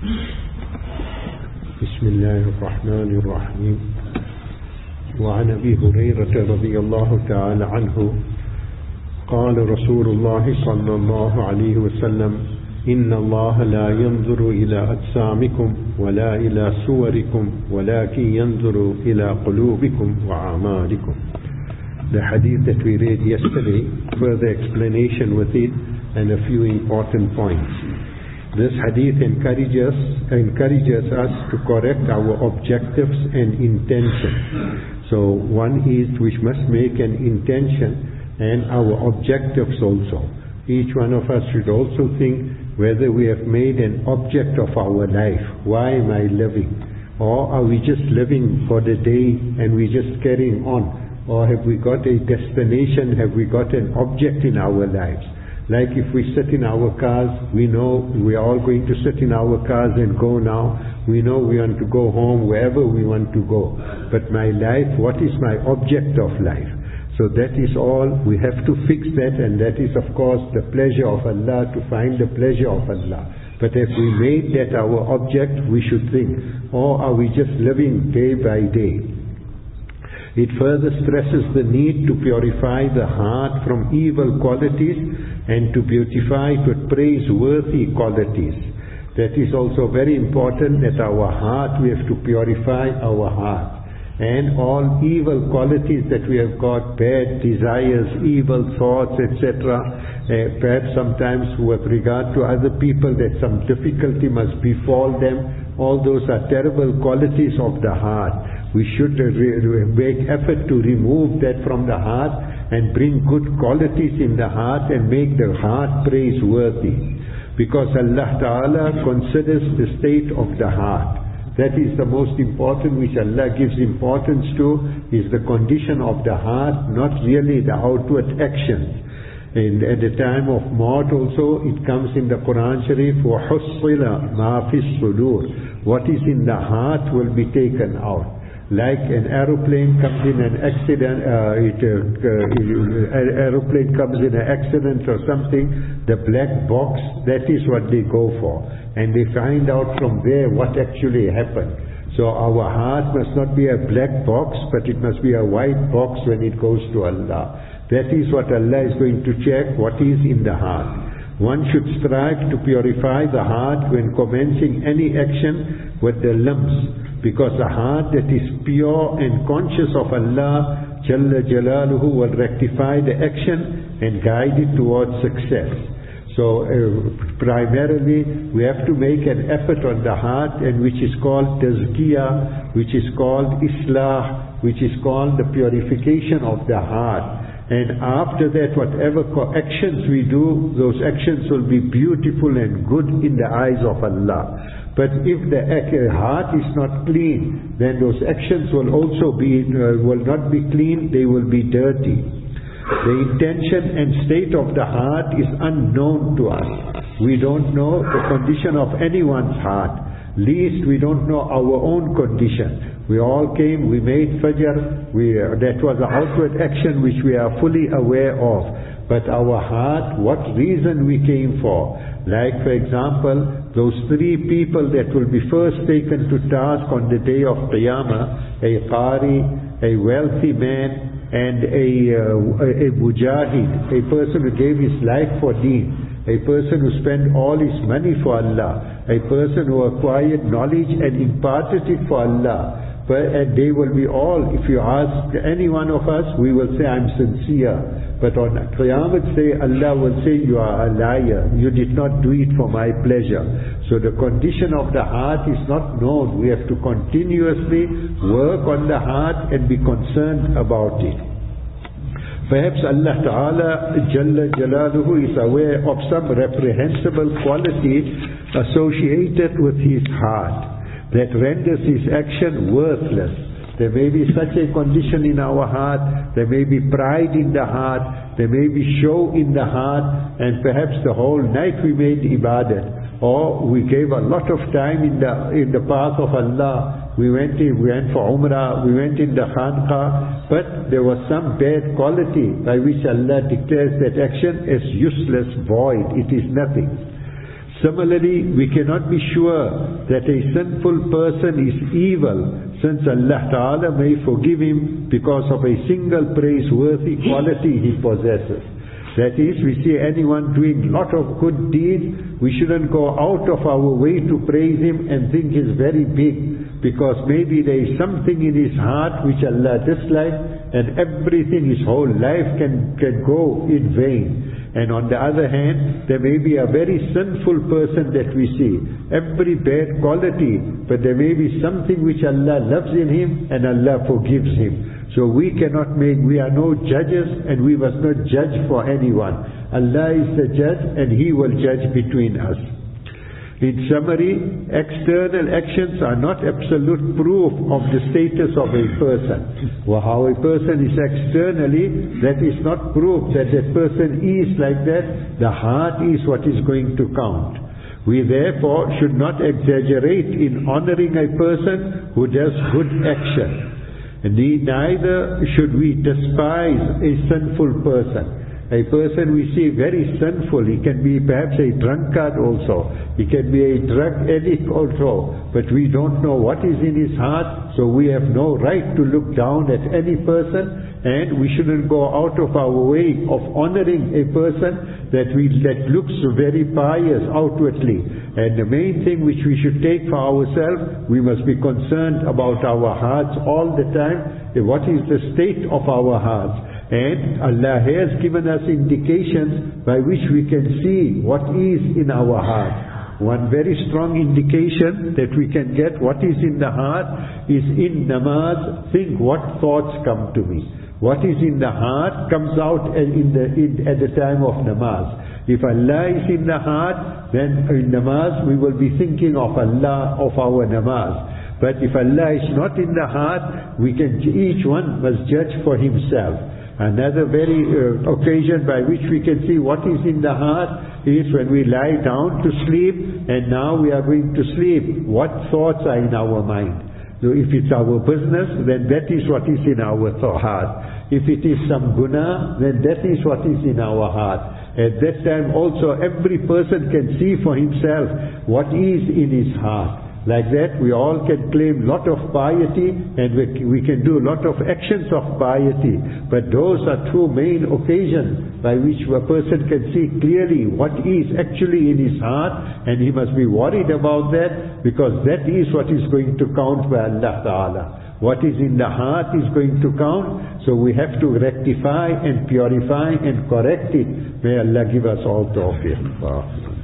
بسم الله الرحمن الرحيم. وعن أبي هريرة رضي الله تعالى عنه قال رسول الله صلى الله عليه وسلم: إن الله لا ينظر إلى أجسامكم ولا إلى صوركم ولكن ينظر إلى قلوبكم وأعمالكم. The hadith that we read yesterday, further explanation with it and a few important points. This hadith encourages us to correct our objectives and intention. So one is we must make an intention and our objectives also. Each one of us should also think whether we have made an object of our life. Why am I living? Or are we just living for the day and we just carrying on? Or have we got a destination? Have we got an object in our lives? Like if we sit in our cars, we know we are all going to sit in our cars and go now. We know we want to go home wherever we want to go. But my life, what is my object of life? So that is all. We have to fix that, and that is of course the pleasure of Allah, to find the pleasure of Allah. But if we made that our object, we should think, or are we just living day by day? It further stresses the need to purify the heart from evil qualities and to beautify it with praiseworthy qualities. That is also very important, that our heart, we have to purify our heart. And all evil qualities that we have got, bad desires, evil thoughts, etc. Perhaps sometimes with regard to other people that some difficulty must befall them. All those are terrible qualities of the heart. We should make effort to remove that from the heart and bring good qualities in the heart and make the heart praiseworthy. Because Allah Ta'ala considers the state of the heart. That is the most important, which Allah gives importance to, is the condition of the heart, not really the outward actions. And at the time of maut also, it comes in the Quran Sharif, وَحُصِّلَ مَا فِي الصُّدُورِ. What is in the heart will be taken out. Like an aeroplane comes in an accident, aeroplane comes in an accident or something, the black box, that is what they go for. And they find out from there what actually happened. So our heart must not be a black box, but it must be a white box when it goes to Allah. That is what Allah is going to check, what is in the heart. One should strive to purify the heart when commencing any action with the limbs. Because a heart that is pure and conscious of Allah Jalla Jalaluhu will rectify the action and guide it towards success. So primarily we have to make an effort on the heart, and which is called tazkiyah, which is called islah, which is called the purification of the heart. And after that, whatever actions we do, those actions will be beautiful and good in the eyes of Allah. But if the heart is not clean, then those actions will also will not be clean, they will be dirty. The intention and state of the heart is unknown to us. We don't know the condition of anyone's heart. Least we don't know our own condition. We all came, we made fajr, that was an outward action which we are fully aware of. But our heart, what reason we came for? Like for example, those three people that will be first taken to task on the day of Qiyamah, a qari, a wealthy man, and a mujahid, a person who gave his life for deen, a person who spent all his money for Allah, a person who acquired knowledge and imparted it for Allah. And they will be all, if you ask any one of us, we will say, I'm sincere. But on Qiyamah Day, Allah will say, you are a liar. You did not do it for my pleasure. So the condition of the heart is not known. We have to continuously work on the heart and be concerned about it. Perhaps Allah Ta'ala Jalla Jalaluhu is aware of some reprehensible quality associated with his heart that renders his action worthless. There may be such a condition in our heart, there may be pride in the heart, there may be show in the heart, and perhaps the whole night we made ibadat, or we gave a lot of time in the path of Allah. We went for Umrah, we went in the Khanqah, but there was some bad quality by which Allah declares that action as useless, void, it is nothing. Similarly, we cannot be sure that a sinful person is evil, since Allah Ta'ala may forgive him because of a single praiseworthy quality he possesses. That is, we see anyone doing lot of good deeds, we shouldn't go out of our way to praise him and think he's very big, because maybe there is something in his heart which Allah dislikes, and everything, his whole life can go in vain. And on the other hand, there may be a very sinful person that we see, every bad quality, but there may be something which Allah loves in him and Allah forgives him. So we are no judges, and we must not judge for anyone. Allah is the judge, and He will judge between us. In summary, external actions are not absolute proof of the status of a person. Well, how a person is externally, that is not proof that that person is like that. The heart is what is going to count. We therefore should not exaggerate in honoring a person who does good action. Neither should we despise a sinful person. A person we see very sinful, he can be perhaps a drunkard also, he can be a drug addict also, but we don't know what is in his heart, so we have no right to look down at any person, and we shouldn't go out of our way of honoring a person that looks very pious outwardly. And the main thing which we should take for ourselves, we must be concerned about our hearts all the time. What is the state of our hearts? And Allah has given us indications by which we can see what is in our heart. One very strong indication that we can get what is in the heart is in namaz. Think what thoughts come to me. What is in the heart comes out at the time of namaz. If Allah is in the heart, then in namaz we will be thinking of Allah, of our namaz. But if Allah is not in the heart, each one must judge for himself. Another very occasion by which we can see what is in the heart is when we lie down to sleep, and now we are going to sleep. What thoughts are in our mind? So if it's our business, then that is what is in our heart. If it is some guna, then that is what is in our heart. At that time also every person can see for himself what is in his heart. Like that, we all can claim lot of piety, and we can do a lot of actions of piety. But those are two main occasions by which a person can see clearly what is actually in his heart, and he must be worried about that, because that is what is going to count by Allah Ta'ala. What is in the heart is going to count, so we have to rectify and purify and correct it. May Allah give us all tawfiq.